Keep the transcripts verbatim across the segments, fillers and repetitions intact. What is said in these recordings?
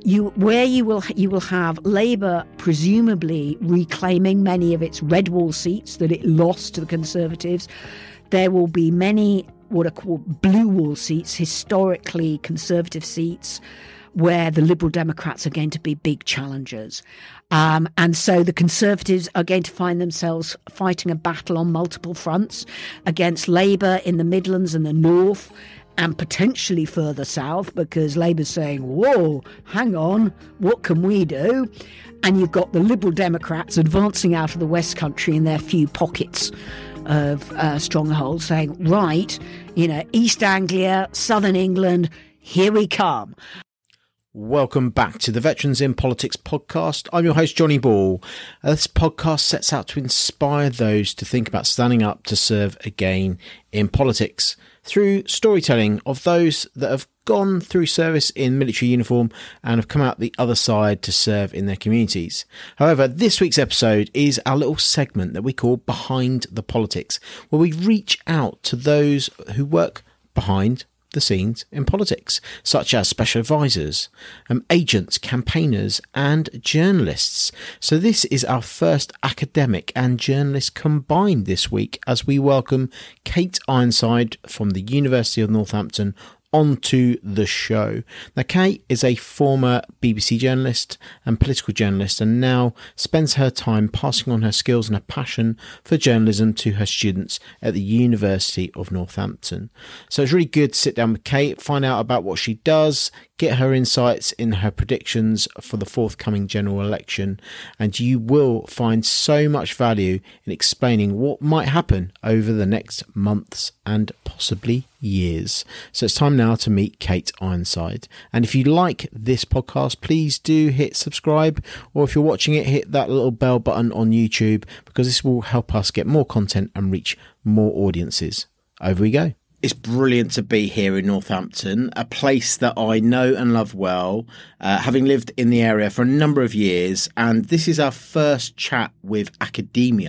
you where you will you will have Labour presumably reclaiming many of its red wall seats that it lost to the Conservatives. There will be many what are called blue wall seats, historically Conservative seats, where the Liberal Democrats are going to be big challengers. Um, and so the Conservatives are going to find themselves fighting a battle on multiple fronts against Labour in the Midlands and the North, and potentially further south, because Labour's saying, whoa, hang on, what can we do? And you've got the Liberal Democrats advancing out of the West Country in their few pockets of uh, strongholds, saying, right, you know, East Anglia, Southern England, here we come. Welcome back to the Veterans in Politics podcast. I'm your host, Johnny Ball. Uh, this podcast sets out to inspire those to think about standing up to serve again in politics through storytelling of those that have gone through service in military uniform and have come out the other side to serve in their communities. However, this week's episode is our little segment that we call Behind the Politics, where we reach out to those who work behind the scenes in politics, such as special advisors, um, agents, campaigners and journalists. So this is our first academic and journalist combined this week, as we welcome Kate Ironside from the University of Northampton onto the show. Now, Kate is a former B B C journalist and political journalist, and now spends her time passing on her skills and her passion for journalism to her students at the University of Northampton. So it's really good to sit down with Kate, find out about what she does, get her insights in her predictions for the forthcoming general election, and you will find so much value in explaining what might happen over the next months and possibly years. So it's time now to meet Kate Ironside. And if you like this podcast, please do hit subscribe, or if you're watching it, hit that little bell button on YouTube, because this will help us get more content and reach more audiences. Over we go. It's brilliant to be here in Northampton, a place that I know and love well, uh, having lived in the area for a number of years. And this is our first chat with academia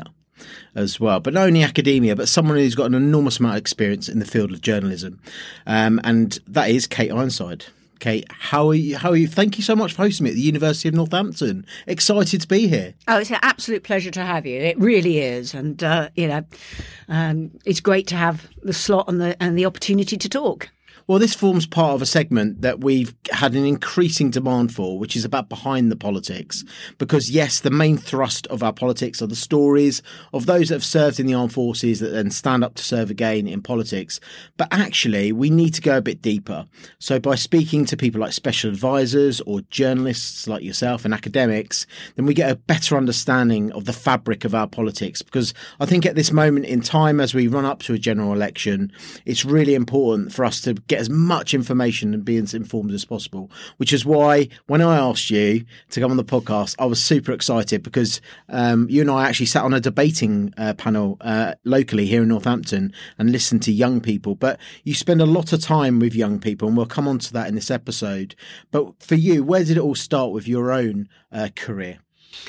as well, but not only academia, but someone who's got an enormous amount of experience in the field of journalism. Um, and that is Kate Ironside. Kate, how are you? How are you? Thank you so much for hosting me at the University of Northampton. Excited to be here. Oh, it's an absolute pleasure to have you. It really is, and uh, you know, um, it's great to have the slot and the and the opportunity to talk. Well, this forms part of a segment that we've had an increasing demand for, which is about behind the politics. Because, yes, the main thrust of our politics are the stories of those that have served in the armed forces that then stand up to serve again in politics. But actually, we need to go a bit deeper. So by speaking to people like special advisors or journalists like yourself and academics, then we get a better understanding of the fabric of our politics. Because I think at this moment in time, as we run up to a general election, it's really important for us to get as much information and be as informed as possible, which is why when I asked you to come on the podcast, I was super excited, because um, you and I actually sat on a debating uh, panel uh, locally here in Northampton and listened to young people. But you spend a lot of time with young people, and we'll come on to that in this episode. But for you, where did it all start with your own uh, career?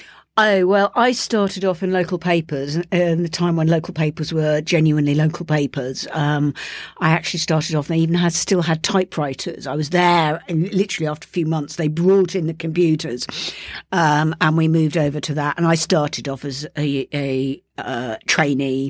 Oh, well, I started off in local papers in the time when local papers were genuinely local papers. Um, I actually started off, they even had still had typewriters. I was there, and literally after a few months, they brought in the computers, um, and we moved over to that. And I started off as a, a uh, trainee.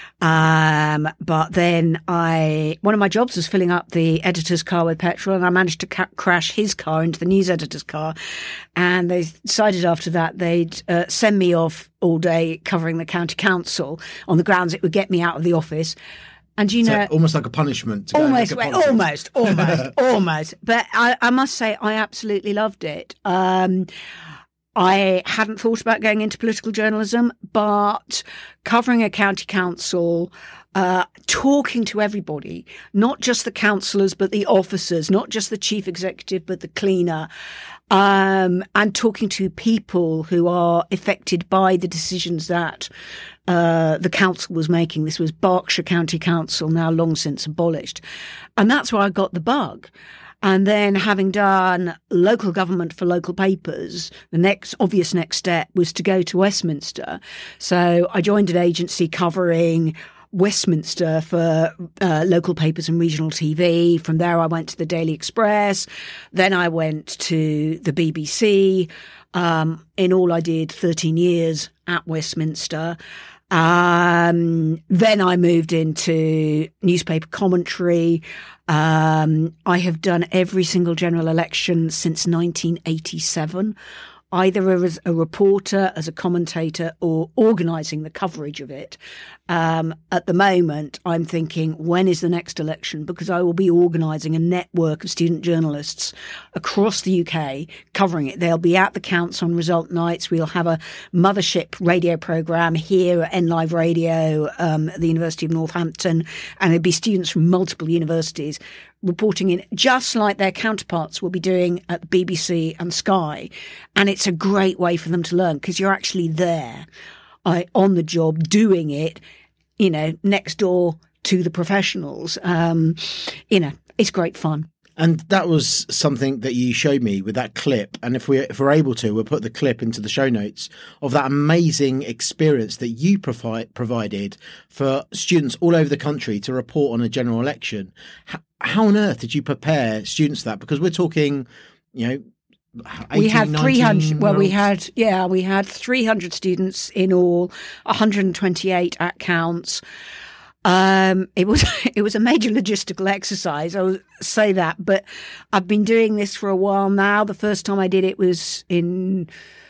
Um, but then I, one of my jobs was filling up the editor's car with petrol, and I managed to ca- crash his car into the news editor's car. And they decided after that they'd uh, send me off all day covering the county council on the grounds it would get me out of the office. And you know, so almost like a punishment. To almost, well, almost, almost, almost. But I, I must say, I absolutely loved it. Um, I hadn't thought about going into political journalism, but covering a county council, uh, talking to everybody, not just the councillors, but the officers, not just the chief executive, but the cleaner, um, and talking to people who are affected by the decisions that uh, the council was making. This was Berkshire County Council, now long since abolished. And that's where I got the bug. And then, having done local government for local papers, the next obvious next step was to go to Westminster. So I joined an agency covering Westminster for uh, local papers and regional T V. From there, I went to the Daily Express. Then I went to the B B C. Um, in all, I did thirteen years at Westminster. Um, then I moved into newspaper commentary. Um, I have done every single general election since nineteen eighty-seven, either as a reporter, as a commentator, or organising the coverage of it. Um, at the moment, I'm thinking, when is the next election? Because I will be organising a network of student journalists across the U K covering it. They'll be at the counts on result nights. We'll have a mothership radio programme here at N Live Radio um, at the University of Northampton, and there'll be students from multiple universities reporting in, just like their counterparts will be doing at the B B C and Sky. And it's a great way for them to learn because you're actually there uh, on the job doing it, you know, next door to the professionals. Um, you know, it's great fun. And that was something that you showed me with that clip. And if, we, if we're able to, we'll put the clip into the show notes of that amazing experience that you provide, provided for students all over the country to report on a general election. How, how on earth did you prepare students for that? Because we're talking, you know, eighteen, we had three hundred. Well, we olds. had yeah, we had three hundred students in all, one hundred twenty-eight at counts. Um, it was it was a major logistical exercise. I will say that, but I've been doing this for a while now. The first time I did it was in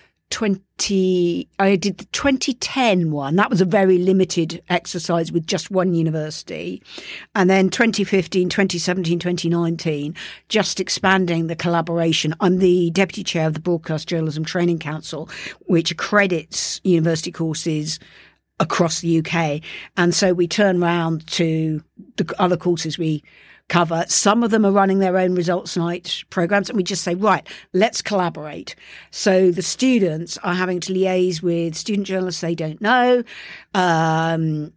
twenty. I did the twenty ten one. That was a very limited exercise with just one university, and then twenty fifteen, twenty seventeen, twenty nineteen, just expanding the collaboration. I'm the deputy chair of the Broadcast Journalism Training Council, which accredits university courses across the U K. And so we turn round to the other courses we cover. Some of them are running their own results night programs, and we just say, right, let's collaborate. So the students are having to liaise with student journalists they don't know. Um,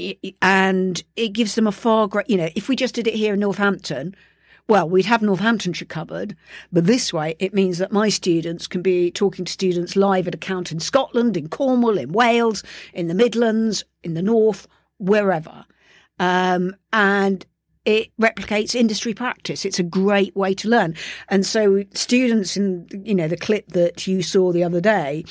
and it gives them a far great, you know, if we just did it here in Northampton, well, we'd have Northamptonshire covered, but this way it means that my students can be talking to students live at a count in Scotland, in Cornwall, in Wales, in the Midlands, in the North, wherever. Um, and it replicates industry practice. It's a great way to learn. And so students in, you know, the clip that you saw the other day,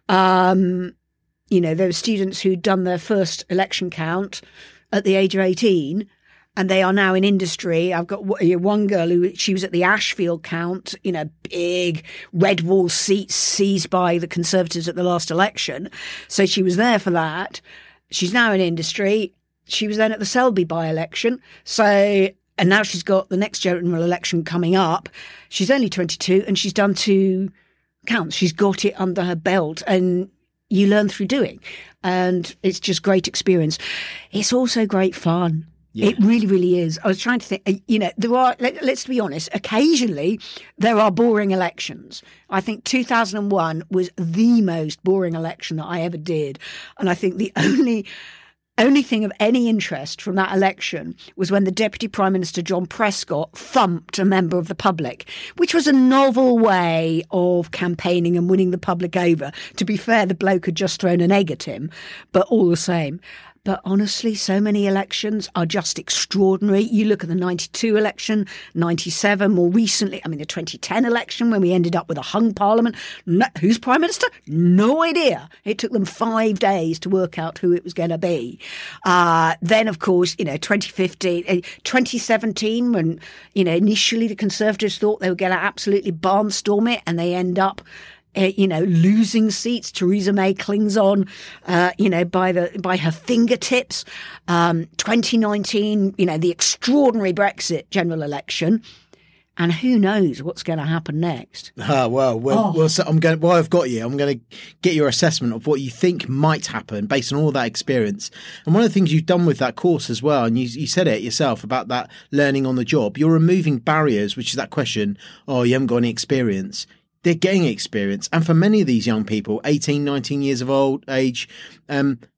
um, you know, there were students who'd done their first election count at the age of eighteen, and they are now in industry. I've got one girl who, she was at the Ashfield count, you know, big red wall seats seized by the Conservatives at the last election. So she was there for that. She's now in industry. She was then at the Selby by-election. So, and now she's got the next general election coming up. She's only twenty-two and she's done two counts. She's got it under her belt, and you learn through doing. And it's just great experience. It's also great fun. Yeah. It really, really is. I was trying to think, you know, there are, let, let's be honest, occasionally there are boring elections. I think two thousand one was the most boring election that I ever did. And I think the only only thing of any interest from that election was when the Deputy Prime Minister, John Prescott, thumped a member of the public, which was a novel way of campaigning and winning the public over. To be fair, the bloke had just thrown an egg at him, but all the same. But honestly, so many elections are just extraordinary. You look at the ninety-two election, ninety-seven, more recently, I mean, the twenty ten election when we ended up with a hung parliament. No, who's Prime Minister? No idea. It took them five days to work out who it was going to be. Uh, then, of course, you know, twenty fifteen, twenty seventeen, when, you know, initially the Conservatives thought they were going to absolutely barnstorm it, and they end up Uh, you know, losing seats. Theresa May clings on, uh, you know, by the by her fingertips. Um, twenty nineteen, you know, the extraordinary Brexit general election, and who knows what's going to happen next? Ah, well, well, oh. well so I'm going. Well, I've got you. I'm going to get your assessment of what you think might happen based on all that experience. And one of the things you've done with that course as well, and you, you said it yourself about that learning on the job. You're removing barriers, which is that question. Oh, you haven't got any experience. They're getting experience. And for many of these young people, eighteen, nineteen years of old age, um,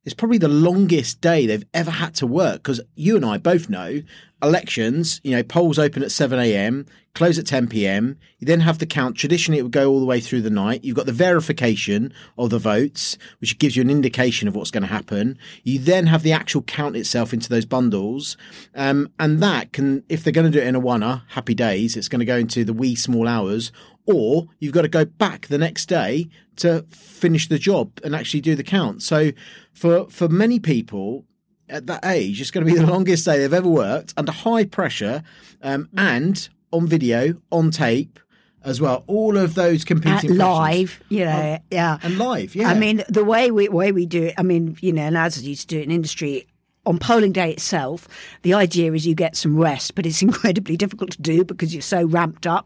It's probably the longest day they've ever had to work, because you and I both know elections, you know, polls open at seven a.m, close at ten p.m. You then have the count. Traditionally, it would go all the way through the night. You've got the verification of the votes, which gives you an indication of what's going to happen. You then have the actual count itself into those bundles. Um, and that can, if they're going to do it in a oneer, happy days, it's going to go into the wee small hours. Or you've got to go back the next day to finish the job and actually do the count. So for, for many people at that age, it's going to be the longest day they've ever worked under high pressure, um, and on video, on tape as well. All of those competing At live, you know, oh, yeah. And live, yeah. I mean, the way we, way we do it, I mean, you know, and as I used to do it in industry, on polling day itself, the idea is you get some rest, but it's incredibly difficult to do because you're so ramped up.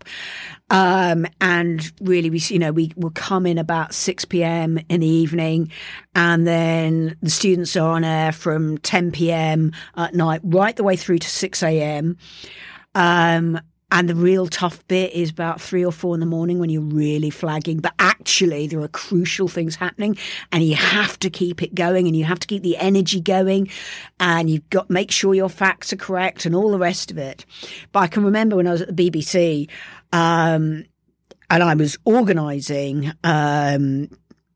Um, and really, we, you know, we will come in about six p.m. in the evening, and then the students are on air from ten p.m. at night, right the way through to six a.m. Um, And the real tough bit is about three or four in the morning when you're really flagging. But actually, there are crucial things happening, and you have to keep it going, and you have to keep the energy going, and you've got to make sure your facts are correct and all the rest of it. But I can remember when I was at the B B C, um, and I was organising um,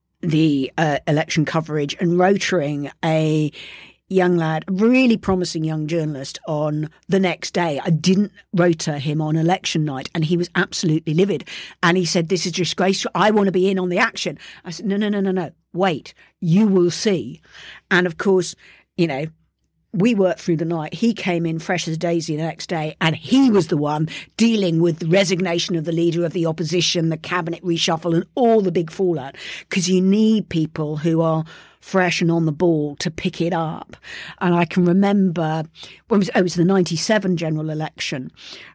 the uh, election coverage and rotoring a young lad, a really promising young journalist, on the next day. I didn't rota him on election night, and he was absolutely livid. And he said, "This is disgraceful. I want to be in on the action." I said, no, no, no, no, no. Wait, you will see. And of course, you know, we worked through the night. He came in fresh as a daisy the next day, and he was the one dealing with the resignation of the leader of the opposition, the cabinet reshuffle, and all the big fallout, because you need people who are fresh and on the ball to pick it up. And I can remember when it was, oh, it was the ninety-seven general election.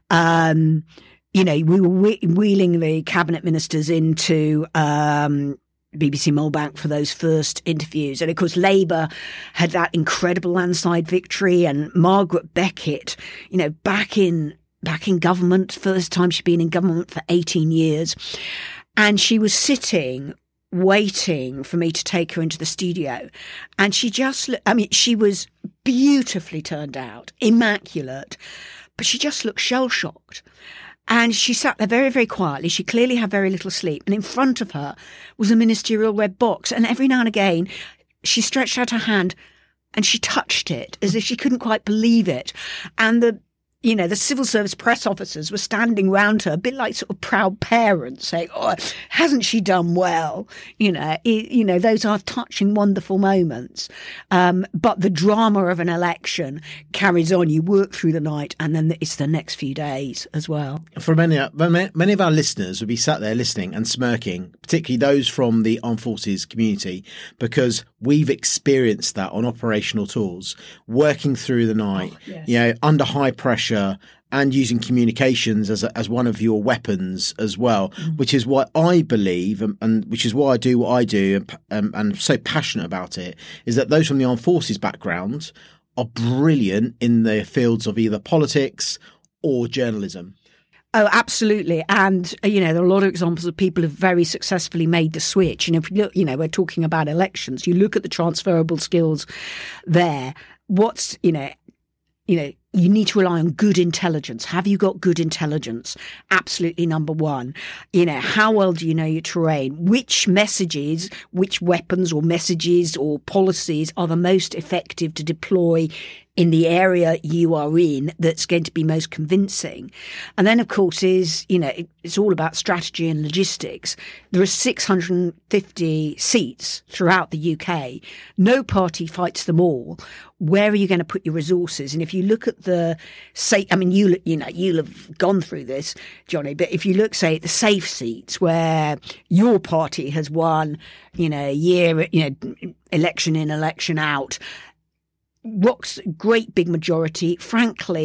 Um, you know, we were whe- wheeling the cabinet ministers into um, B B C Mulbank for those first interviews. And of course, Labour had that incredible landslide victory, and Margaret Beckett, you know, back in back in government, first time she'd been in government for eighteen years. And she was sitting waiting for me to take her into the studio. And she just, I mean, she was beautifully turned out, immaculate, but she just looked shell-shocked. And she sat there very, very quietly. She clearly had very little sleep. And in front of her was a ministerial red box. And every now and again, she stretched out her hand and she touched it as if she couldn't quite believe it. And the You know, the civil service press officers were standing round her, a bit like sort of proud parents, saying, "Oh, hasn't she done well?" You know, it, you know, those are touching, wonderful moments. Um, but the drama of an election carries on. You work through the night, and then it's the next few days as well. For many, many of our listeners would be sat there listening and smirking, particularly those from the armed forces community, because we've experienced that on operational tours, working through the night, oh, yes. you know, under high pressure, and using communications as a, as one of your weapons as well, mm. which is what I believe, and, and which is why I do what I do, and, um, and I'm so passionate about it, is that those from the armed forces background are brilliant in the fields of either politics or journalism. Oh, absolutely. And, you know, there are a lot of examples of people who've very successfully made the switch. And if you look, you know, we're talking about elections, you look at the transferable skills there. What's, you know, you know, you need to rely on good intelligence. Have you got good intelligence? Absolutely number one. You know, how well do you know your terrain? Which messages, which weapons or messages or policies are the most effective to deploy in the area you are in that's going to be most convincing? And then, of course, is, you know, it, it's all about strategy and logistics. There are six hundred fifty seats throughout the U K. No party fights them all. Where are you going to put your resources? And if you look at the, say, I mean, you you know, you'll have gone through this, Johnny, but if you look, say, at the safe seats where your party has won, you know, year, you know, election in, election out, Rock's great big majority, frankly,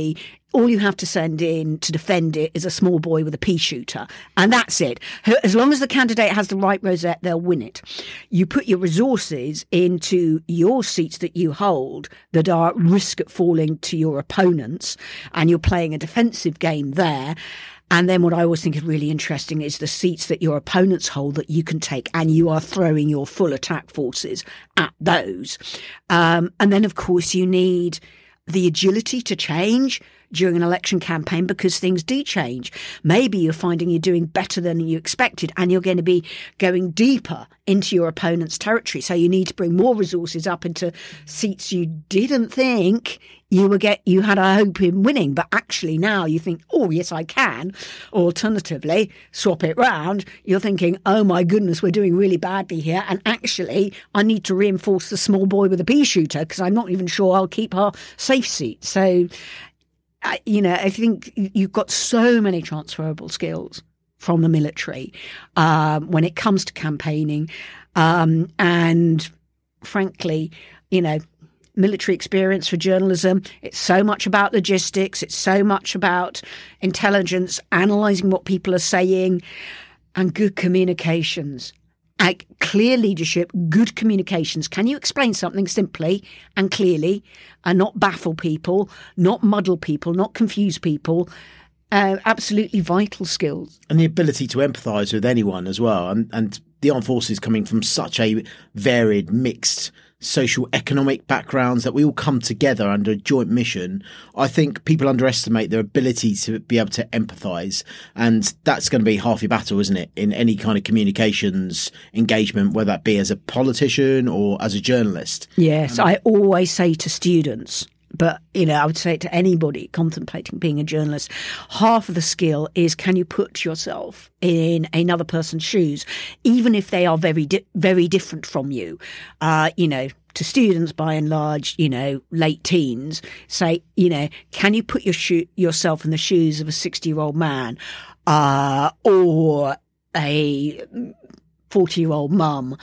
all you have to send in to defend it is a small boy with a pea shooter. And that's it. As long as the candidate has the right rosette, they'll win it. You put your resources into your seats that you hold that are at risk at falling to your opponents, and you're playing a defensive game there. And then what I always think is really interesting is the seats that your opponents hold that you can take, and you are throwing your full attack forces at those. Um, and then, of course, you need the agility to change during an election campaign, because things do change. Maybe you're finding you're doing better than you expected, and you're going to be going deeper into your opponent's territory. So you need to bring more resources up into seats you didn't think you were get you had a hope in winning, but actually now you think, oh yes, I can. Alternatively, swap it round. You're thinking, oh my goodness, we're doing really badly here, and actually I need to reinforce the small boy with a pea shooter because I'm not even sure I'll keep our safe seat. So, uh, you know, I think you've got so many transferable skills from the military um, when it comes to campaigning, um, and frankly, you know. Military experience for journalism. It's so much about logistics. It's so much about intelligence, analysing what people are saying, and good communications. Like clear leadership, good communications. Can you explain something simply and clearly and not baffle people, not muddle people, not confuse people? Uh, absolutely vital skills. And the ability to empathise with anyone as well. And, and the armed forces coming from such a varied, mixed social economic backgrounds that we all come together under a joint mission. I think people underestimate their ability to be able to empathise, and that's going to be half your battle, isn't it, in any kind of communications engagement, whether that be as a politician or as a journalist. Yes, um, I always say to students, but, you know, I would say it to anybody contemplating being a journalist, half of the skill is, can you put yourself in another person's shoes, even if they are very, di- very different from you? Uh, you know, to students, by and large, you know, late teens, say, you know, can you put your sho- yourself in the shoes of a sixty-year-old man uh, or a forty-year-old mum?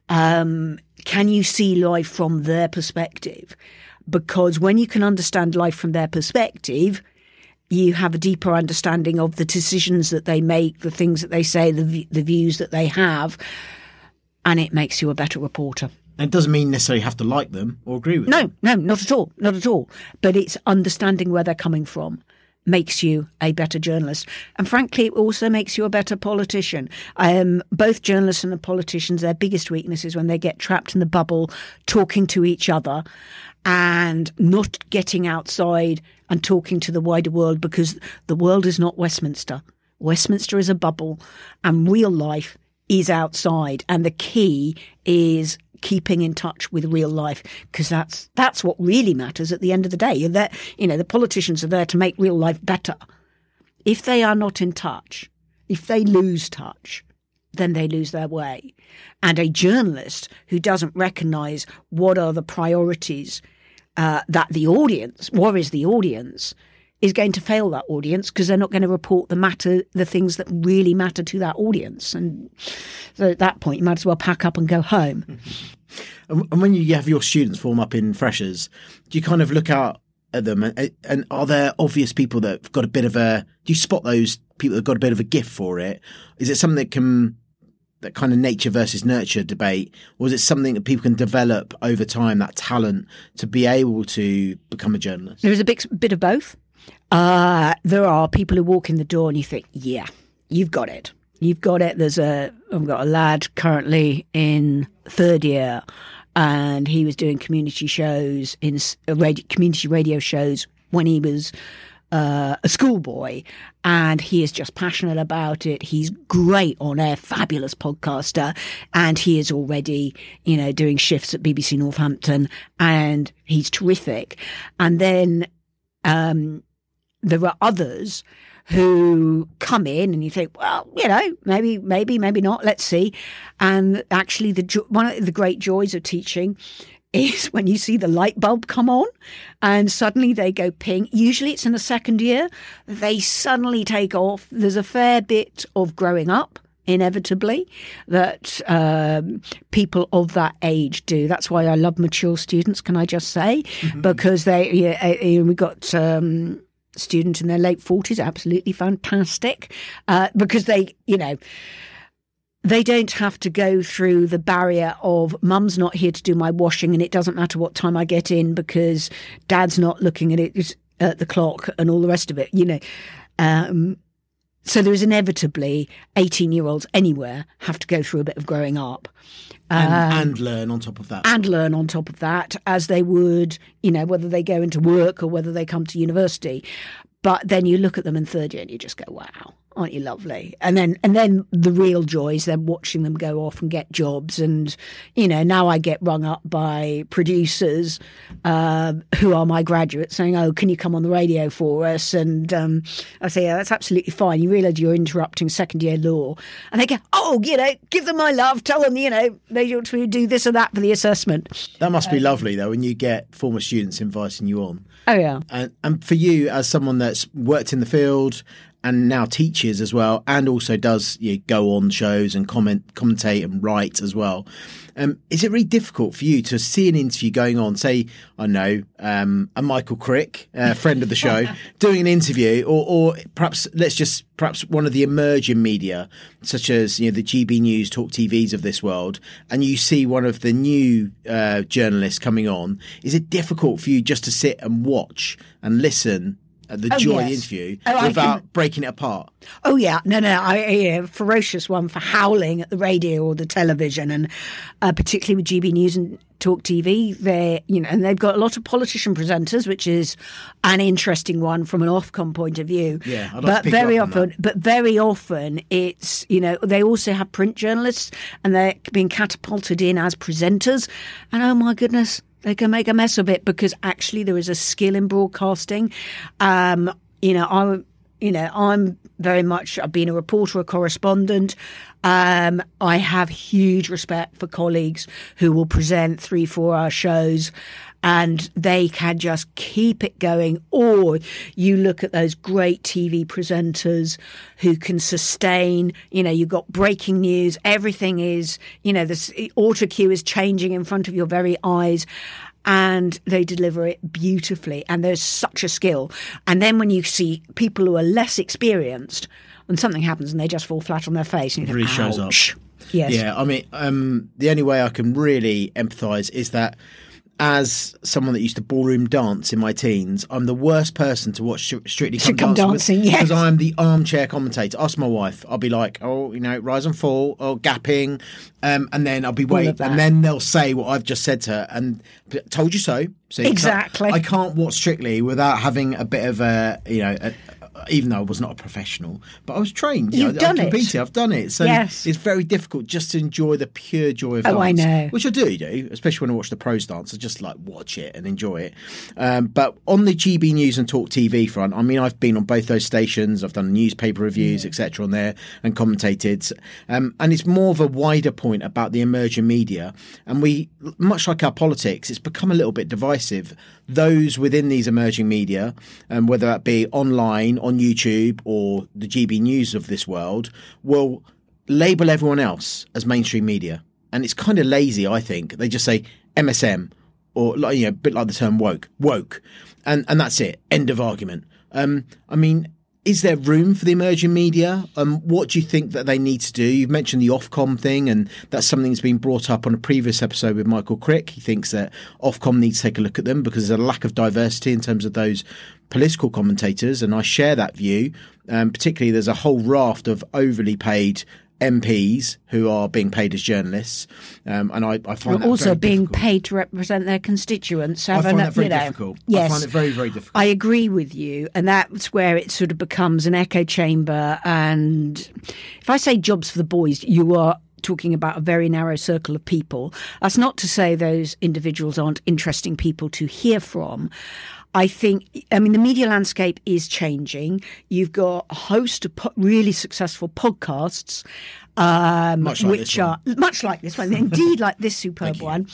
Um, can you see life from their perspective? Because when you can understand life from their perspective, you have a deeper understanding of the decisions that they make, the things that they say, the the views that they have, and it makes you a better reporter. And it doesn't mean necessarily you have to like them or agree with no, them. No, no, not at all, not at all. But it's understanding where they're coming from makes you a better journalist. And frankly, it also makes you a better politician. Um, both journalists and the politicians, their biggest weakness is when they get trapped in the bubble, talking to each other and not getting outside and talking to the wider world, because the world is not Westminster. Westminster is a bubble and real life is outside. And the key is keeping in touch with real life, because that's that's what really matters at the end of the day. You're there, you know, the politicians are there to make real life better. If they are not in touch, if they lose touch, then they lose their way. And a journalist who doesn't recognise what are the priorities uh, that the audience, what is the audience, is going to fail that audience, because they're not going to report the matter, the things that really matter to that audience. And so at that point, you might as well pack up and go home. And when you have your students form up in freshers, do you kind of look out at them, and, and are there obvious people that have got a bit of a, do you spot those people that have got a bit of a gift for it? Is it something that can, that kind of nature versus nurture debate, or is it something that people can develop over time, that talent to be able to become a journalist? There's a big bit of both. Uh, there are people who walk in the door and you think, yeah, you've got it. You've got it. There's a, I've got a lad currently in third year, and he was doing community shows, in uh, radio, community radio shows when he was uh, a schoolboy, and he is just passionate about it. He's great on air, fabulous podcaster, and he is already, you know, doing shifts at B B C Northampton, and he's terrific. And then um, there are others who come in and you think, well, you know, maybe, maybe, maybe not. Let's see. And actually, the jo- one of the great joys of teaching is when you see the light bulb come on and suddenly they go ping. Usually it's in the second year. They suddenly take off. There's a fair bit of growing up, inevitably, that um, people of that age do. That's why I love mature students, can I just say? Mm-hmm. Because they, yeah, we've got... Um, student in their late forties, absolutely fantastic, uh, because they, you know, they don't have to go through the barrier of mum's not here to do my washing and it doesn't matter what time I get in because dad's not looking at it at the clock and all the rest of it, you know. Um, so there is inevitably eighteen-year-olds anywhere have to go through a bit of growing up. And, um, and learn on top of that. And learn on top of that, as they would, you know, whether they go into work or whether they come to university. But then you look at them in third year and you just go, wow, aren't you lovely? And then and then the real joy is then watching them go off and get jobs. And, you know, now I get rung up by producers uh, who are my graduates saying, oh, can you come on the radio for us? And um, I say, yeah, that's absolutely fine. You realise you're interrupting second year law. And they go, oh, you know, give them my love. Tell them, you know, they ought to do this or that for the assessment. That must be um, lovely, though, when you get former students inviting you on. Oh, yeah. And, and for you, as someone that's worked in the field and now teaches as well, and also does you know, go on shows and comment, commentate and write as well, um, is it really difficult for you to see an interview going on, say, I know, um, a Michael Crick, a friend of the show, doing an interview, or, or perhaps, let's just, perhaps one of the emerging media, such as, you know, the G B News, Talk T Vs of this world, and you see one of the new uh, journalists coming on, is it difficult for you just to sit and watch and listen at the oh, joy yes. of the interview oh, without can... breaking it apart? Oh, yeah. No, no. I, a ferocious one for howling at the radio or the television, and uh, particularly with G B News and Talk T V. They, you know, and they've got a lot of politician presenters, which is an interesting one from an Ofcom point of view. Yeah, I'd like but to pick very up on often, that. but very often, it's you know they also have print journalists, and they're being catapulted in as presenters, and oh my goodness, they can make a mess of it because actually there is a skill in broadcasting. Um, you know, I, you know, I'm very much. I've been a reporter, a correspondent. Um, I have huge respect for colleagues who will present three, four-hour shows, and they can just keep it going. Or you look at those great T V presenters who can sustain, you know, you've got breaking news, everything is, you know, the auto cue is changing in front of your very eyes, and they deliver it beautifully. And there's such a skill. And then when you see people who are less experienced, when something happens and they just fall flat on their face, and you it really think, shows up. Yes. Yeah, I mean, um, the only way I can really empathise is that as someone that used to ballroom dance in my teens, I'm the worst person to watch Strictly Come, come Dancing, dancing yes. because I'm the armchair commentator. Ask my wife. I'll be like, oh, you know, rise and fall, or gapping, um, and then I'll be waiting, and then they'll say what I've just said to her, and told you so. See, exactly. I can't watch Strictly without having a bit of a, you know, a, even though I was not a professional, but I was trained. You You've know, done I competed, it. I've done it. So yes. it's very difficult just to enjoy the pure joy of oh, dance. I know. Which I do do, especially when I watch the pros dance. I just like watch it and enjoy it. Um, but on the G B News and Talk T V front, I mean, I've been on both those stations. I've done newspaper reviews, yeah. et cetera on there and commentated. Um, and it's more of a wider point about the emerging media. And we, much like our politics, it's become a little bit divisive. Those within these emerging media, um, whether that be online, on YouTube, or the G B News of this world, will label everyone else as mainstream media. And it's kind of lazy, I think. They just say M S M, or, you know, a bit like the term woke, woke. And, and that's it. End of argument. Um, I mean, is there room for the emerging media? Um, what do you think that they need to do? You've mentioned the Ofcom thing, and that's something that's been brought up on a previous episode with Michael Crick. He thinks that Ofcom needs to take a look at them because there's a lack of diversity in terms of those political commentators, and I share that view. Um, particularly, there's a whole raft of overly paid M Ps who are being paid as journalists, um, and I, I find They're that also very being difficult. paid to represent their constituents. I find an, that very you know, difficult. Yes, I find it very, very difficult. I agree with you, and that's where it sort of becomes an echo chamber. And if I say jobs for the boys, you are talking about a very narrow circle of people. That's not to say those individuals aren't interesting people to hear from. I think, I mean, the media landscape is changing. You've got a host of po- really successful podcasts, um, much like which are much like this one, indeed like this superb one,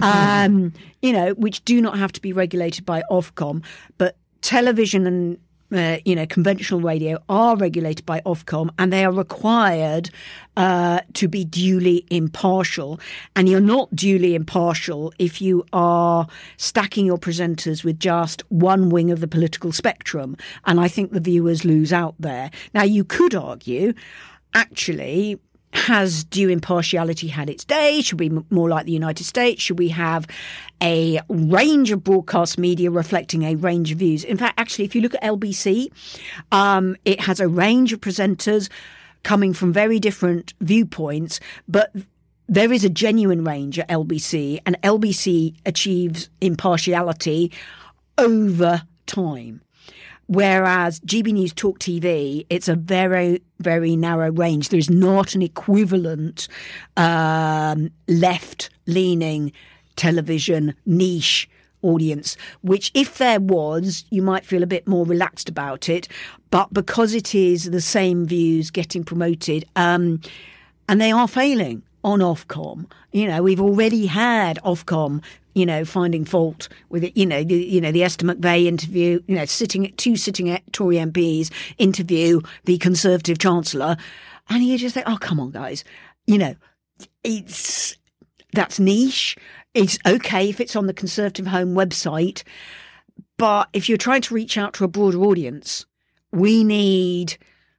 um, you know, which do not have to be regulated by Ofcom, but television and uh, you know, conventional radio are regulated by Ofcom, and they are required uh, to be duly impartial. And you're not duly impartial if you are stacking your presenters with just one wing of the political spectrum. And I think the viewers lose out there. Now, you could argue, actually, has due impartiality had its day? Should we be more like the United States? Should we have a range of broadcast media reflecting a range of views? In fact, actually, if you look at L B C, um, it has a range of presenters coming from very different viewpoints, but there is a genuine range at L B C, and L B C achieves impartiality over time. Whereas G B News Talk T V, it's a very, very narrow range. There's not an equivalent um, left-leaning television niche audience, which if there was, you might feel a bit more relaxed about it. But because it is the same views getting promoted, um, and they are failing on Ofcom, you know, we've already had Ofcom, you know, finding fault with it. You know, the, you know, the Esther McVey interview, you know, sitting two sitting Tory M Ps interview the Conservative Chancellor, and you just think, oh, come on, guys, you know, it's that's niche. It's okay if it's on the Conservative Home website, but if you're trying to reach out to a broader audience, we need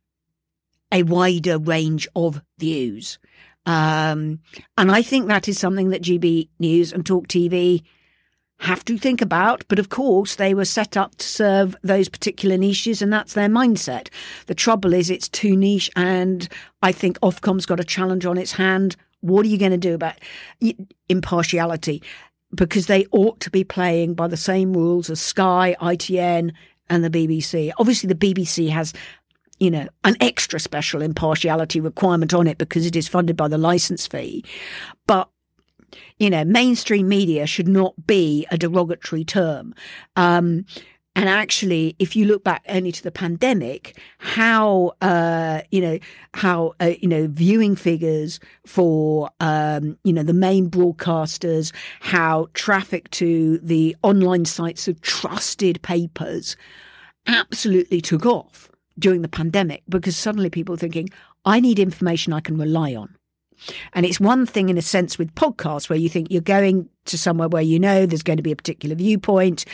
a wider range of views. Um, and I think that is something that G B News and Talk T V have to think about. But of course, they were set up to serve those particular niches, and that's their mindset. The trouble is it's too niche, and I think Ofcom's got a challenge on its hand. What are you going to do about impartiality? Because they ought to be playing by the same rules as Sky, I T N and the B B C. Obviously, the B B C has, you know, an extra special impartiality requirement on it because it is funded by the licence fee. But, you know, mainstream media should not be a derogatory term. Um, and actually, if you look back only to the pandemic, how, uh, you know, how, uh, you know, viewing figures for, um, you know, the main broadcasters, how traffic to the online sites of trusted papers absolutely took off during the pandemic, because suddenly people are thinking, I need information I can rely on. And it's one thing in a sense with podcasts where you think you're going to somewhere where you know there's going to be a particular viewpoint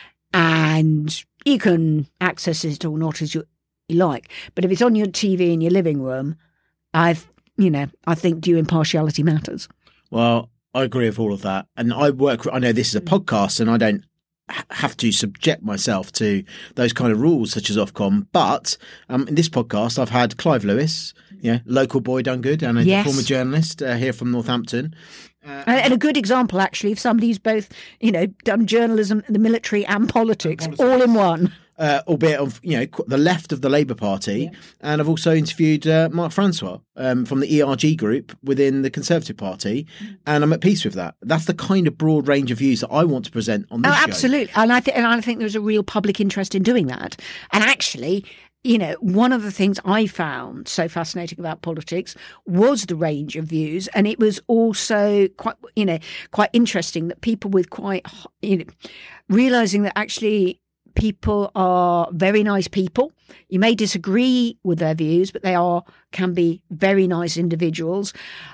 and you can access it or not as you, you like. But if it's on your T V in your living room, I've, you know, I think due impartiality matters. Well, I agree with all of that. And I work, I know this is a podcast and I don't have to subject myself to those kind of rules such as Ofcom. But um, in this podcast, I've had Clive Lewis, yeah, local boy done good, and a yes. former journalist uh, here from Northampton. Uh, and a good example, actually, of somebody who's both, you know, done journalism, the military and politics, politics. all in one. Uh, albeit of, you know, the left of the Labour Party. Yeah. And I've also interviewed uh, Mark Francois um, from the E R G group within the Conservative Party. And I'm at peace with that. That's the kind of broad range of views that I want to present on this oh, show. Absolutely. And I, th- and I think there's a real public interest in doing that. And actually, you know, one of the things I found so fascinating about politics was the range of views. And it was also quite, you know, quite interesting that people with quite, you know, realising that actually people are very nice people. You may disagree with their views, but they are can be very nice individuals.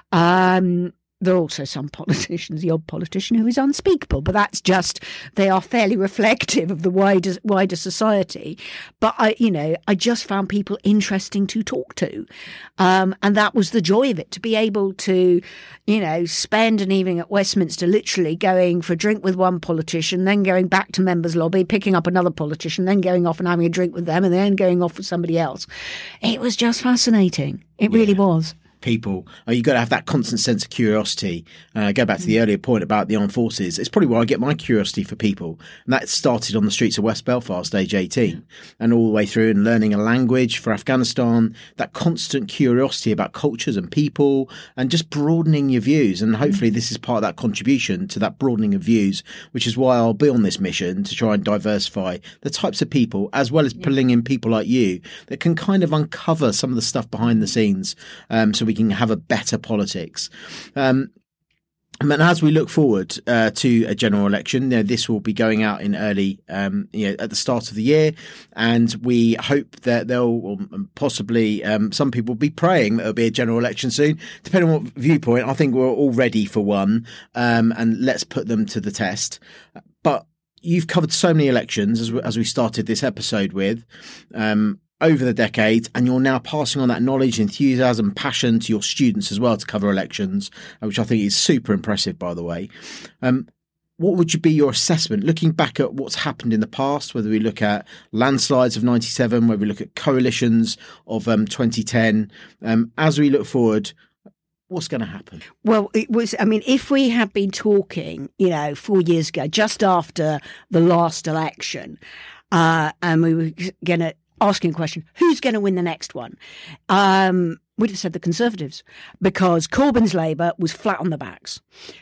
Um, there are also some politicians, the odd politician who is unspeakable, but that's just, they are fairly reflective of the wider wider society. But I, you know, I just found people interesting to talk to. Um, and that was the joy of it, to be able to, you know, spend an evening at Westminster literally going for a drink with one politician, then going back to members' lobby, picking up another politician, then going off and having a drink with them, and then going off with somebody else. It was just fascinating. It yeah. really was. People, oh, you've got to have that constant sense of curiosity. Uh, go back to the earlier point about the armed forces. It's probably where I get my curiosity for people. And that started on the streets of West Belfast, age eighteen, yeah. and all the way through, and learning a language for Afghanistan, that constant curiosity about cultures and people, and just broadening your views. And hopefully this is part of that contribution to that broadening of views, which is why I'll be on this mission to try and diversify the types of people, as well as yeah. pulling in people like you that can kind of uncover some of the stuff behind the scenes, um, so we can have a better politics. Um, And as we look forward uh, to a general election, you know, this will be going out in early, um, you know, at the start of the year, and we hope that there'll possibly um, some people will be praying that there'll be a general election soon. Depending on what viewpoint, I think we're all ready for one, um, and let's put them to the test. But you've covered so many elections as we, as we started this episode with. Um, over the decades, and you're now passing on that knowledge, enthusiasm, passion to your students as well to cover elections, which I think is super impressive, by the way. Um, what would you be your assessment, looking back at what's happened in the past, whether we look at landslides of ninety-seven, whether we look at coalitions of um, twenty ten, um, as we look forward, what's going to happen? Well, it was, I mean, if we had been talking, you know, four years ago, just after the last election, uh, and we were going to asking a question, who's going to win the next one? Um, we'd have said the Conservatives, because Corbyn's Labour was flat on the backs.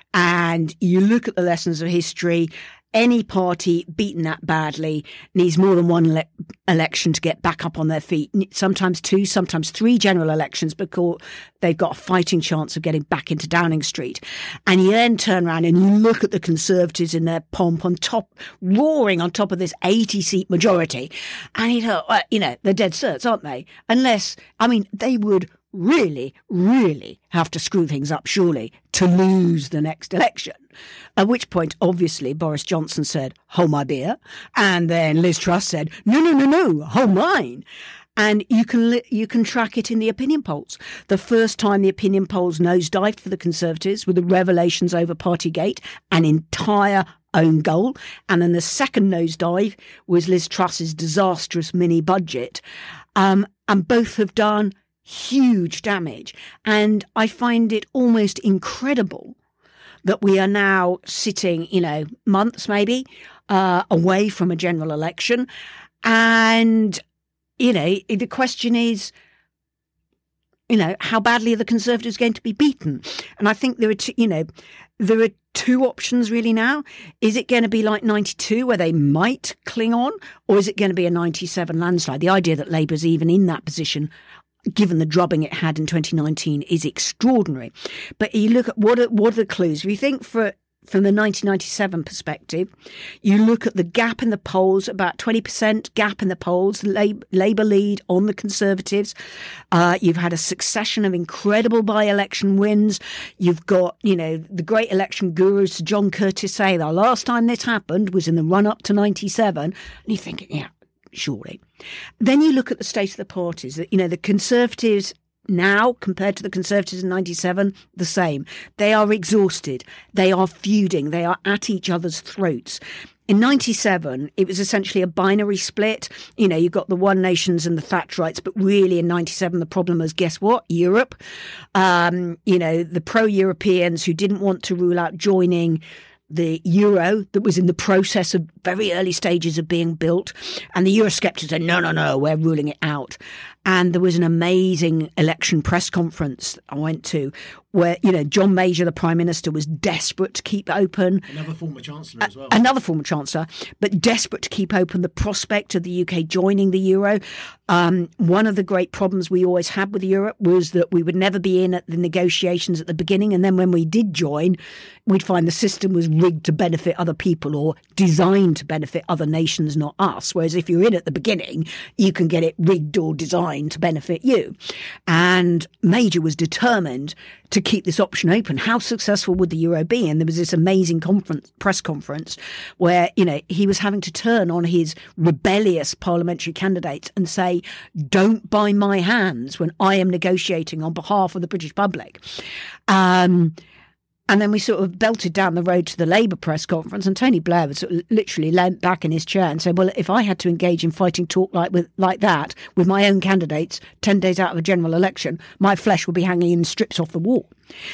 And you look at the lessons of history, any party beaten that badly needs more than one le- election to get back up on their feet. Sometimes two, sometimes three general elections because they've got a fighting chance of getting back into Downing Street. And you then turn around and you look at the Conservatives in their pomp on top, roaring on top of this eighty-seat majority. And you thought, well, you know, they're dead certs, aren't they? Unless, I mean, they would really, really have to screw things up, surely, to lose the next election. At which point, obviously, Boris Johnson said, hold my beer. And then Liz Truss said, no, no, no, no, hold mine. And you can you can track it in the opinion polls. The first time the opinion polls nosedived for the Conservatives were the revelations over Partygate, an entire own goal. And then the second nosedive was Liz Truss's disastrous mini budget. Um, and both have done huge damage. And I find it almost incredible that we are now sitting, you know, months maybe uh, away from a general election. And, you know, the question is, you know, how badly are the Conservatives going to be beaten? And I think there are, two, you know, there are two options really now. Is it going to be like ninety-two where they might cling on, or is it going to be a ninety-seven landslide? The idea that Labour's even in that position, given the drubbing it had in twenty nineteen, is extraordinary. But you look at what are, what are the clues? If you think for from the nineteen ninety-seven perspective, you look at the gap in the polls, about twenty percent gap in the polls, Labour, Labour lead on the Conservatives. Uh, you've had a succession of incredible by-election wins. You've got, you know, the great election gurus, John Curtis, say the last time this happened was in the run-up to ninety-seven. And you think, yeah, surely. Then you look at the state of the parties, that, you know, the Conservatives now compared to the Conservatives in ninety-seven, the same. They are exhausted. They are feuding. They are at each other's throats. In ninety-seven, it was essentially a binary split. You know, you've got the One Nations and the Thatcherites, but really in ninety-seven, the problem was, guess what? Europe. Um, you know, the pro-Europeans who didn't want to rule out joining the euro that was in the process of very early stages of being built. And the Eurosceptics said, no, no, no, we're ruling it out. And there was an amazing election press conference I went to where, you know, John Major, the Prime Minister, was desperate to keep open. Another former Chancellor as well. A- another former Chancellor, but desperate to keep open the prospect of the U K joining the euro. Um, one of the great problems we always had with Europe was that we would never be in at the negotiations at the beginning. And then when we did join, we'd find the system was rigged to benefit other people or designed to benefit other nations, not us. Whereas if you're in at the beginning, you can get it rigged or designed to benefit you. And Major was determined to keep this option open. How successful would the euro be? And there was this amazing conference, press conference where, you know, he was having to turn on his rebellious parliamentary candidates and say, don't buy my hands when I am negotiating on behalf of the British public. Um, And then we sort of belted down the road to the Labour press conference, and Tony Blair was sort of literally leant back in his chair and said, well, if I had to engage in fighting talk like with like that with my own candidates ten days out of a general election, my flesh would be hanging in strips off the wall.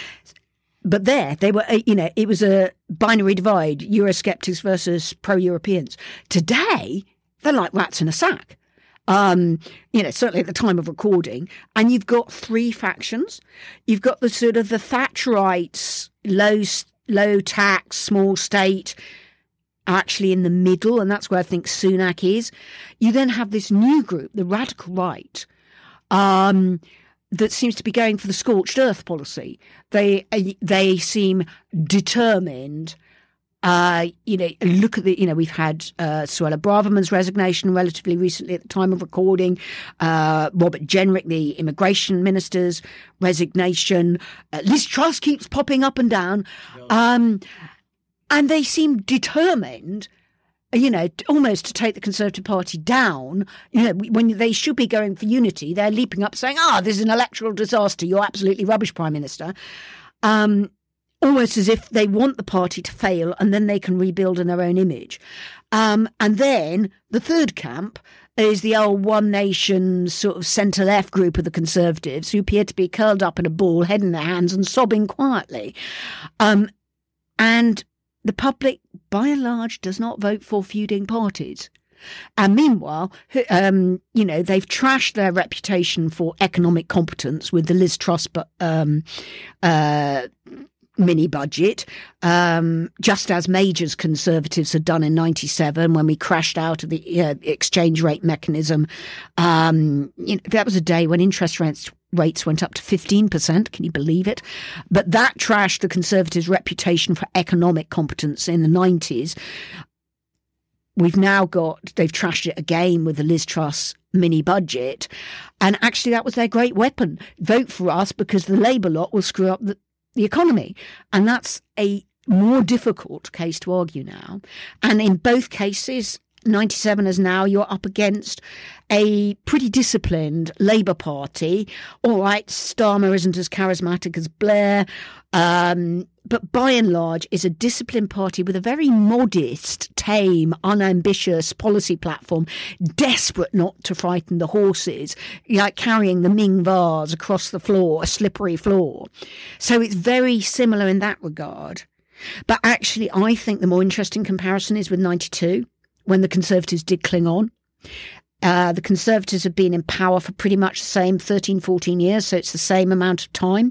But there, they were, you know, it was a binary divide, Eurosceptics versus pro-Europeans. Today, they're like rats in a sack. Um, you know, certainly at the time of recording, and you've got three factions. You've got the sort of the Thatcherites, low, low tax, small state, actually in the middle, and that's where I think Sunak is. You then have this new group, the radical right, um, that seems to be going for the scorched earth policy. They they seem determined. Uh, you know, look at the, you know, we've had uh, Suella Braverman's resignation relatively recently at the time of recording, uh, Robert Jenrick, the immigration minister's resignation. Uh, Liz Truss keeps popping up and down. Um, and they seem determined, you know, almost to take the Conservative Party down. You know, when they should be going for unity, they're leaping up saying, ah, oh, this is an electoral disaster. You're absolutely rubbish, Prime Minister. Um, almost as if they want the party to fail and then they can rebuild in their own image. Um, and then the third camp is the old One Nation sort of centre-left group of the Conservatives who appear to be curled up in a ball, head in their hands and sobbing quietly. Um, and the public, by and large, does not vote for feuding parties. And meanwhile, um, you know, they've trashed their reputation for economic competence with the Liz Truss um, uh, mini budget, um, just as Major's Conservatives had done in ninety-seven when we crashed out of the uh, exchange rate mechanism. Um, you know, that was a day when interest rates rates went up to fifteen percent. Can you believe it? But that trashed the Conservatives' reputation for economic competence in the nineties. We've now got, they've trashed it again with the Liz Truss mini budget. And actually that was their great weapon. Vote for us because the Labour lot will screw up the, the economy. And that's a more difficult case to argue now. And in both cases, ninety-seven as now, you're up against a pretty disciplined Labour Party. All right, Starmer isn't as charismatic as Blair, um, but by and large is a disciplined party with a very modest, tame, unambitious policy platform, desperate not to frighten the horses, like carrying the Ming vase across the floor, a slippery floor. So it's very similar in that regard. But actually, I think the more interesting comparison is with ninety-two. When the Conservatives did cling on. Uh, the Conservatives have been in power for pretty much the same thirteen, fourteen years, so it's the same amount of time.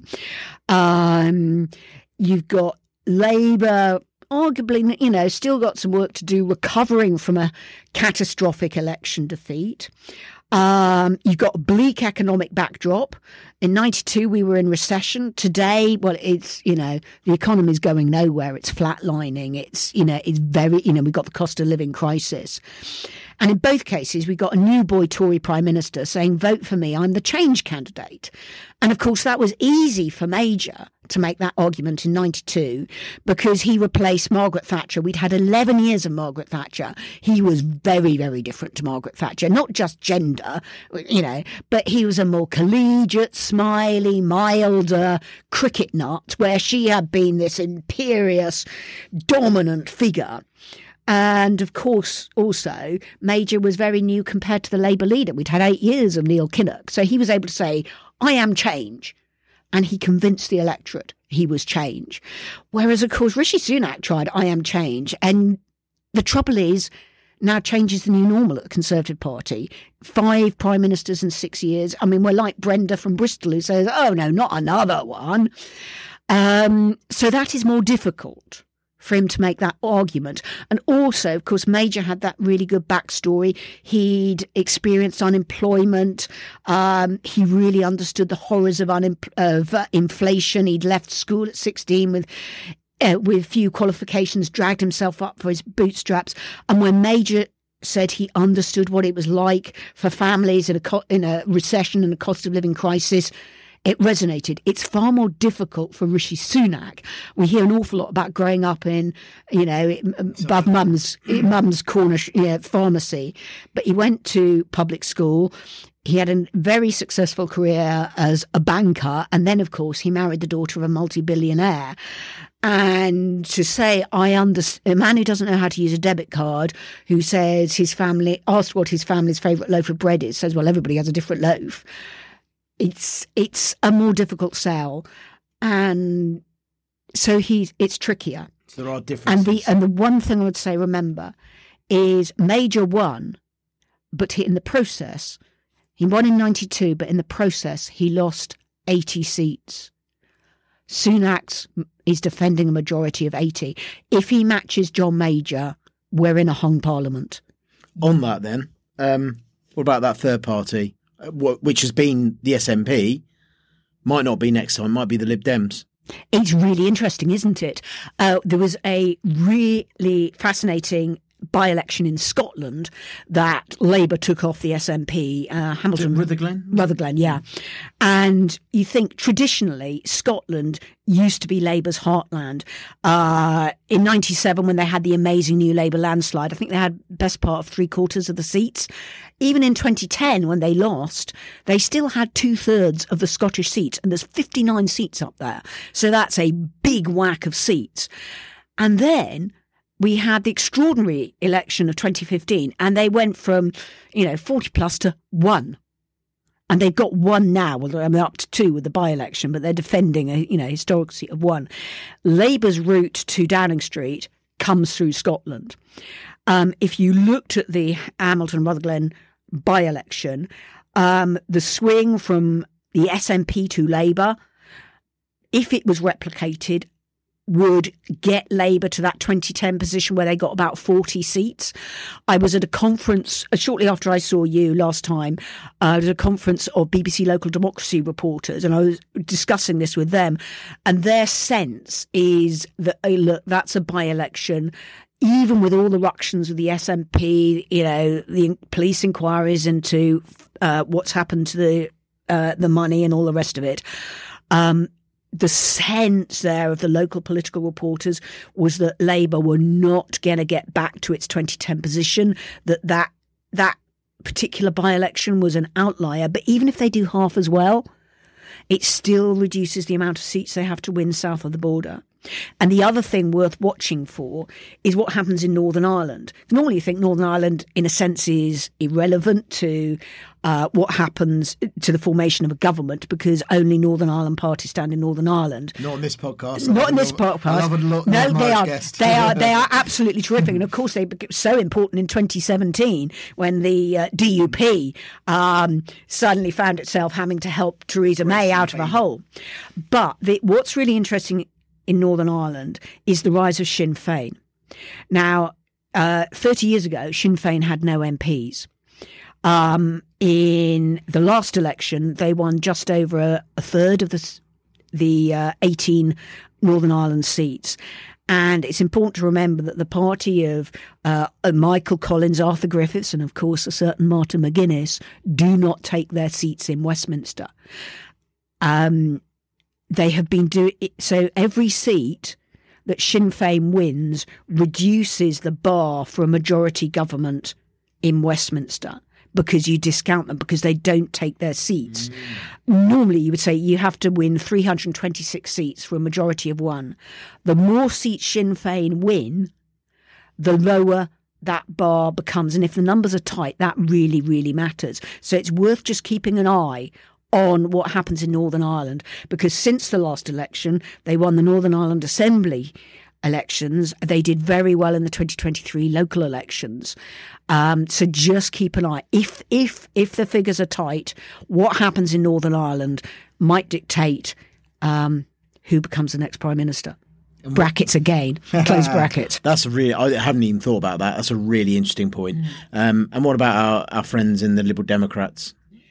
Um, you've got Labour, arguably, you know, still got some work to do recovering from a catastrophic election defeat. Um, you've got a bleak economic backdrop. In ninety-two, we were in recession. Today, well, it's, you know, the economy's going nowhere. It's flatlining. It's, you know, it's very, you know, we've got the cost of living crisis. And in both cases, we got a new boy Tory Prime Minister saying, vote for me, I'm the change candidate. And of course, that was easy for Major to make that argument in ninety-two because he replaced Margaret Thatcher. We'd had eleven years of Margaret Thatcher. He was very, very different to Margaret Thatcher, not just gender, you know, but he was a more collegiate, smiley, milder cricket nut where she had been this imperious, dominant figure. And of course, also, Major was very new compared to the Labour leader. We'd had eight years of Neil Kinnock. So he was able to say, I am change. And he convinced the electorate he was change. Whereas, of course, Rishi Sunak tried, I am change. And the trouble is, now change is the new normal at the Conservative Party. Five prime ministers in six years. I mean, we're like Brenda from Bristol who says, oh, no, not another one. Um, so that is more difficult for him to make that argument. And also, of course, Major had that really good backstory. He'd experienced unemployment. Um, he really understood the horrors of, unem- of uh, inflation. He'd left school at sixteen with uh, with few qualifications, dragged himself up for his bootstraps. And when Major said he understood what it was like for families in a, co- in a recession and a cost of living crisis, it resonated. It's far more difficult for Rishi Sunak. We hear an awful lot about growing up in, you know, above mum's mum's corner you know, pharmacy. But he went to public school. He had a very successful career as a banker. And then, of course, he married the daughter of a multi-billionaire. And to say, I understand, a man who doesn't know how to use a debit card, who says his family, asked what his family's favourite loaf of bread is, says, well, everybody has a different loaf. It's it's a more difficult sell, and so he's it's trickier. So there are differences. And the and the one thing I would say, remember, is Major won, but he, in the process, he won in ninety-two, but in the process he lost eighty seats. Sunak is defending a majority of eighty. If he matches John Major, we're in a hung parliament. On that, then, um, what about that third party? Which has been the S N P, Might not be next time, might be the Lib Dems. It's really interesting, isn't it? Uh, there was a really fascinating by-election in Scotland that Labour took off the S N P. Uh, Hamilton Rutherglen? Rutherglen, yeah. And you think traditionally Scotland used to be Labour's heartland. Uh, in ninety-seven, when they had the amazing New Labour landslide, I think they had best part of three quarters of the seats. Even in twenty ten, when they lost, they still had two thirds of the Scottish seats, and there's fifty-nine seats up there. So that's a big whack of seats. And then we had the extraordinary election of twenty fifteen, and they went from, you know, forty plus to one. And they've got one now. Well, I mean, up to two with the by-election, but they're defending a, you know, historic seat of one. Labour's route to Downing Street comes through Scotland. Um, if you looked at the Hamilton-Rutherglen by-election, um, the swing from the S N P to Labour, if it was replicated, would get Labour to that twenty ten position where they got about forty seats. I was at a conference uh, shortly after I saw you last time. Uh, I was at a conference of B B C Local Democracy reporters, and I was discussing this with them. And their sense is that, oh, look, that's a by-election. Even with all the ructions of the S N P, you know, the police inquiries into uh, what's happened to the uh, the money and all the rest of it, um, the sense there of the local political reporters was that Labour were not going to get back to its twenty ten position, that that, that particular by-election was an outlier. But even if they do half as well, it still reduces the amount of seats they have to win south of the border. And the other thing worth watching for is what happens in Northern Ireland. Normally you think Northern Ireland, in a sense, is irrelevant to uh, what happens to the formation of a government, because only Northern Ireland parties stand in Northern Ireland. Not in this podcast. Not in this podcast. I love a lot, no, love they are, guest. they are. They are absolutely terrific. And of course, they became so important in twenty seventeen when the uh, D U P um, suddenly found itself having to help Theresa May out of a hole. But the, what's really interesting in Northern Ireland is the rise of Sinn Féin. Now, uh, thirty years ago, Sinn Féin had no M Ps. Um, in the last election, they won just over a, a third of the, the uh, eighteen Northern Ireland seats. And it's important to remember that the party of uh, Michael Collins, Arthur Griffiths, and of course a certain Martin McGuinness do not take their seats in Westminster. Um, They have been doing it. So every seat that Sinn Féin wins reduces the bar for a majority government in Westminster, because you discount them because they don't take their seats. Mm. Normally you would say you have to win three hundred twenty-six seats for a majority of one. The more seats Sinn Féin win, the lower that bar becomes. And if the numbers are tight, that really, really matters. So it's worth just keeping an eye on what happens in Northern Ireland, because since the last election, they won the Northern Ireland Assembly elections. They did very well in the twenty twenty-three local elections. Um, so just keep an eye. If if if the figures are tight, what happens in Northern Ireland might dictate um, who becomes the next Prime Minister. Brackets again, close brackets. That's a really, I hadn't even thought about that. That's a really interesting point. Mm. Um, and what about our, our friends in the Liberal Democrats?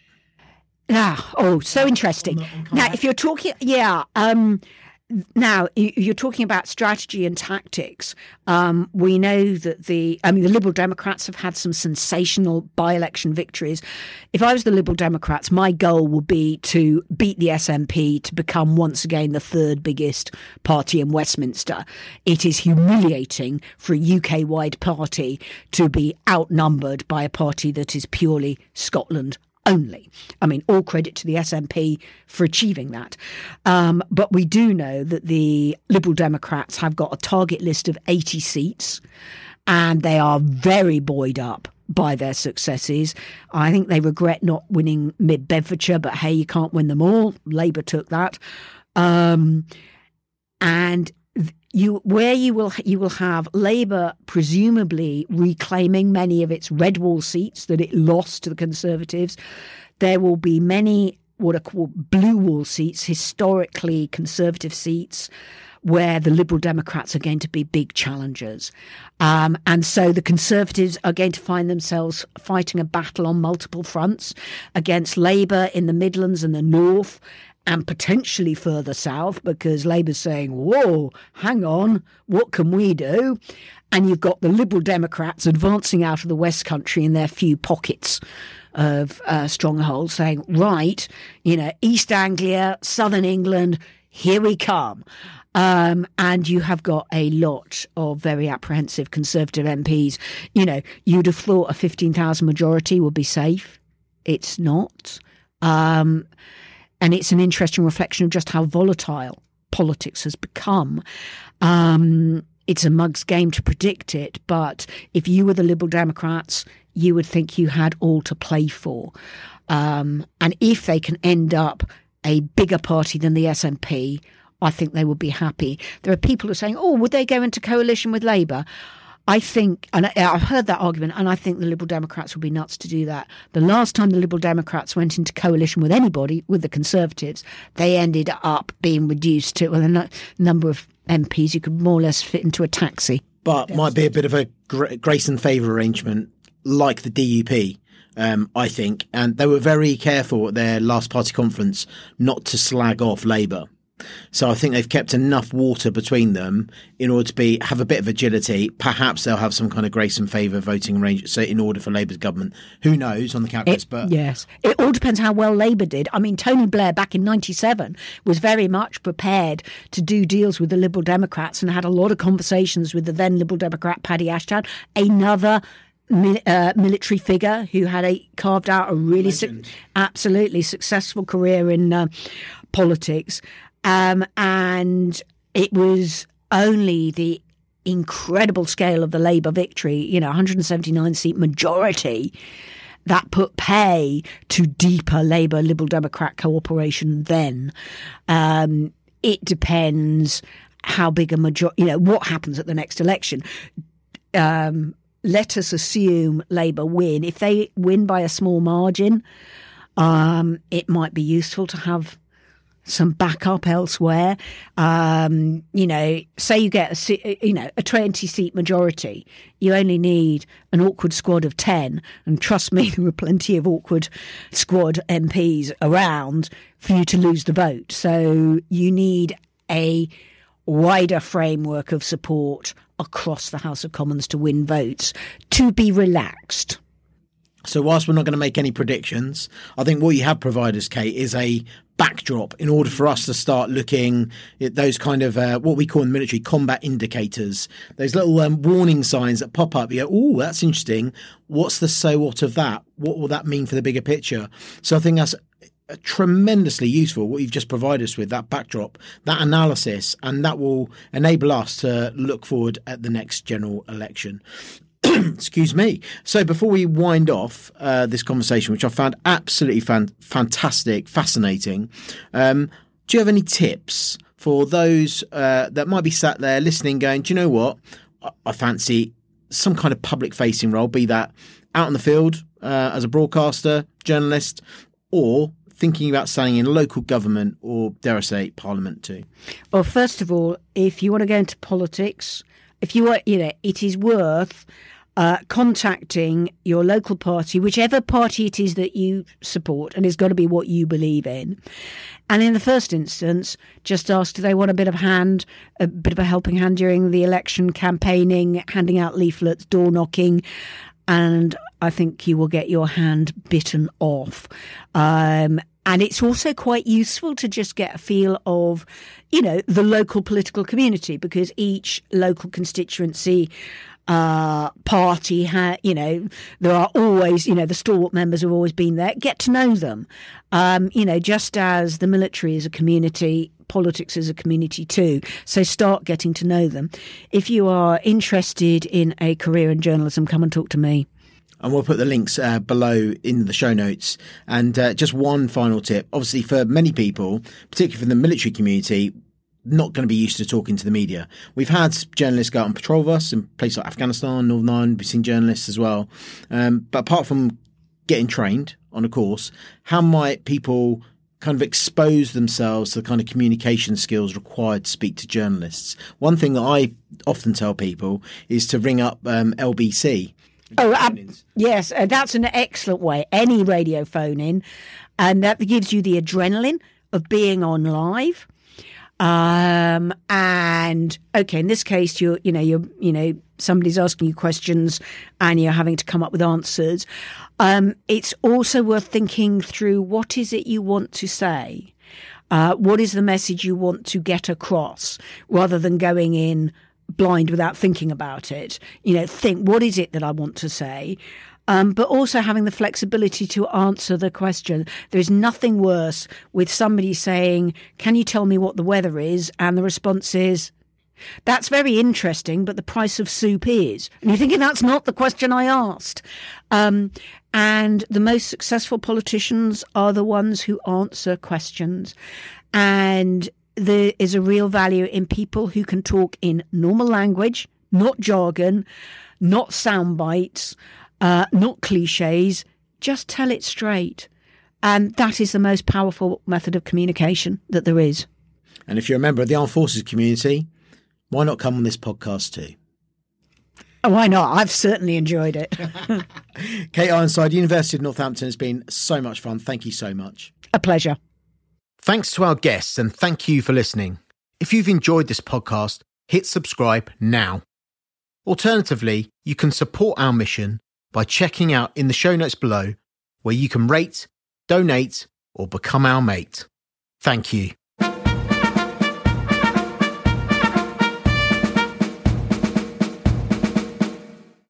Ah, oh, so interesting. Now, if you're talking, yeah, um, now you're talking about strategy and tactics. Um, we know that the, I mean, the Liberal Democrats have had some sensational by-election victories. If I was the Liberal Democrats, my goal would be to beat the S N P to become once again the third biggest party in Westminster. It is humiliating for a U K-wide party to be outnumbered by a party that is purely Scotland only. I mean, all credit to the S N P for achieving that. Um, but we do know that the Liberal Democrats have got a target list of eighty seats, and they are very buoyed up by their successes. I think they regret not winning Mid Bedfordshire, but hey, you can't win them all. Labour took that. Um, and You, where you will you will have Labour presumably reclaiming many of its red wall seats that it lost to the Conservatives. There will be many what are called blue wall seats, historically Conservative seats, where the Liberal Democrats are going to be big challengers. Um, and so the Conservatives are going to find themselves fighting a battle on multiple fronts against Labour in the Midlands and the North, and potentially further south, because Labour's saying, whoa, hang on, what can we do? And you've got the Liberal Democrats advancing out of the West Country in their few pockets of uh, strongholds, saying, right, you know, East Anglia, Southern England, here we come. Um, and you have got a lot of very apprehensive Conservative M Ps. You know, you'd have thought a fifteen thousand majority would be safe. It's not. Um, and it's an interesting reflection of just how volatile politics has become. Um, it's a mug's game to predict it, but if you were the Liberal Democrats, you would think you had all to play for. Um, and if they can end up a bigger party than the S N P, I think they would be happy. There are people who are saying, oh, would they go into coalition with Labour? I think, and I've heard that argument, and I think the Liberal Democrats would be nuts to do that. The last time the Liberal Democrats went into coalition with anybody, with the Conservatives, they ended up being reduced to well, a n- number of M Ps you could more or less fit into a taxi. But yes. Might be a bit of a gra- grace and favour arrangement like the D U P. Um, I think, and they were very careful at their last party conference not to slag off Labour. So I think they've kept enough water between them in order to be have a bit of agility. Perhaps they'll have some kind of grace and favour voting arrangement. So in order for Labour's government, who knows on the calculus? It, but yes, it all depends how well Labour did. I mean, Tony Blair back in ninety-seven was very much prepared to do deals with the Liberal Democrats and had a lot of conversations with the then Liberal Democrat Paddy Ashton, another Uh, military figure who had a carved out a really su- absolutely successful career in uh, politics, um, and it was only the incredible scale of the Labour victory, you know, one hundred seventy-nine seat majority, that put pay to deeper Labour Liberal Democrat cooperation. Then um, it depends how big a majority, you know, what happens at the next election. Um, Let us assume Labour win. If they win by a small margin, um, it might be useful to have some backup elsewhere. Um, you know, say you get a, you know, a twenty-seat majority. You only need an awkward squad of ten. And trust me, there are plenty of awkward squad M Ps around for you to lose the vote. So you need a wider framework of support across the House of Commons to win votes, to be relaxed. So whilst we're not going to make any predictions, I think what you have provided us, Kate, is a backdrop in order for us to start looking at those kind of uh, what we call in the military combat indicators, those little um, warning signs that pop up. You go, oh, that's interesting. What's the so what of that? What will that mean for the bigger picture? So I think that's tremendously useful, what you've just provided us with, that backdrop, that analysis, and that will enable us to look forward at the next general election. Excuse me. So before we wind off uh, this conversation, which I found absolutely fan- fantastic, fascinating, um, do you have any tips for those uh, that might be sat there listening going, do you know what, I, I fancy some kind of public-facing role, be that out in the field uh, as a broadcaster, journalist, or thinking about staying in local government or, dare I say, parliament too? Well, first of all, if you want to go into politics, if you are, you know, it is worth uh, contacting your local party, whichever party it is that you support, and it's got to be what you believe in. And in the first instance, just ask, do they want a bit of hand, a bit of a helping hand during the election, campaigning, handing out leaflets, door knocking, and I think you will get your hand bitten off. Um, and it's also quite useful to just get a feel of, you know, the local political community, because each local constituency uh, party, ha- you know, there are always, you know, the stalwart members have always been there. Get to know them. Um, you know, just as the military is a community, politics is a community too. So start getting to know them. If you are interested in a career in journalism, come and talk to me. And we'll put the links uh, below in the show notes. And uh, just one final tip. Obviously, for many people, particularly from the military community, not going to be used to talking to the media. We've had journalists go out on patrol with us in places like Afghanistan, Northern Ireland. We've seen journalists as well. Um, but apart from getting trained on a course, how might people kind of expose themselves to the kind of communication skills required to speak to journalists? One thing that I often tell people is to ring up um, L B C. Oh, uh, yes, uh, that's an excellent way. Any radio phone in, and that gives you the adrenaline of being on live. Um, and okay, in this case, you're, you know, you're, you know, somebody's asking you questions and you're having to come up with answers. Um, it's also worth thinking through, what is it you want to say? Uh, what is the message you want to get across, rather than going in blind without thinking about it? You know, think, what is it that I want to say? Um, but also having the flexibility to answer the question. There is nothing worse with somebody saying, can you tell me what the weather is? And the response is, that's very interesting, but the price of soup is. And you're thinking, that's not the question I asked. Um, and the most successful politicians are the ones who answer questions. And there is a real value in people who can talk in normal language, not jargon, not sound bites, Uh, not cliches, just tell it straight. And that is the most powerful method of communication that there is. And if you're a member of the Armed Forces community, why not come on this podcast too? Oh, why not? I've certainly enjoyed it. Kate Ironside, University of Northampton, has been so much fun. Thank you so much. A pleasure. Thanks to our guests, and thank you for listening. If you've enjoyed this podcast, hit subscribe now. Alternatively, you can support our mission by checking out in the show notes below, where you can rate, donate, or become our mate. Thank you.